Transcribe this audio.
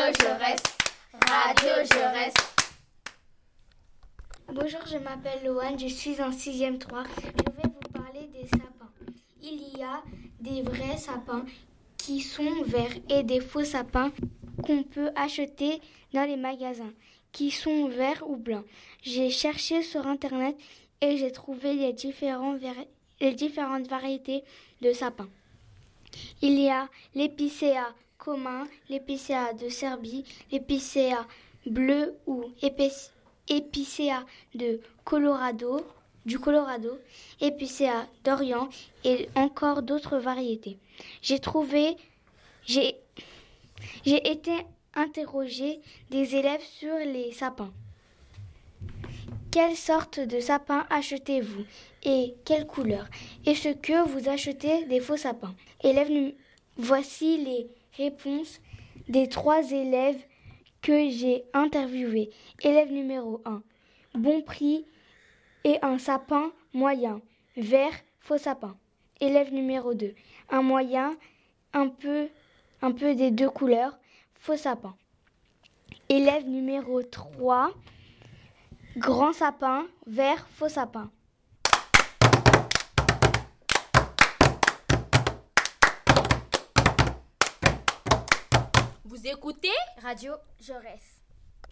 Jaurès, Radio Jaurès. Bonjour, je m'appelle Loane, je suis en 6e 3. Je vais vous parler des sapins. Il y a des vrais sapins qui sont verts et des faux sapins qu'on peut acheter dans les magasins, qui sont verts ou blancs. J'ai cherché sur Internet et j'ai trouvé les différentes variétés de sapins. Il y a l'épicéa commun, l'épicéa de Serbie, l'épicéa bleu ou épicéa du Colorado, épicéa d'Orient et encore d'autres variétés. J'ai été interroger des élèves sur les sapins. Quelle sorte de sapin achetez-vous et quelle couleur? Est-ce que vous achetez des faux sapins? Voici les réponses des 3 élèves que j'ai interviewés. Élève numéro 1, bon prix et un sapin moyen, vert, faux sapin. Élève numéro 2, un moyen, un peu des 2 couleurs, faux sapin. Élève numéro 3, grand sapin, vert, faux sapin. Vous écoutez Radio Jaurès.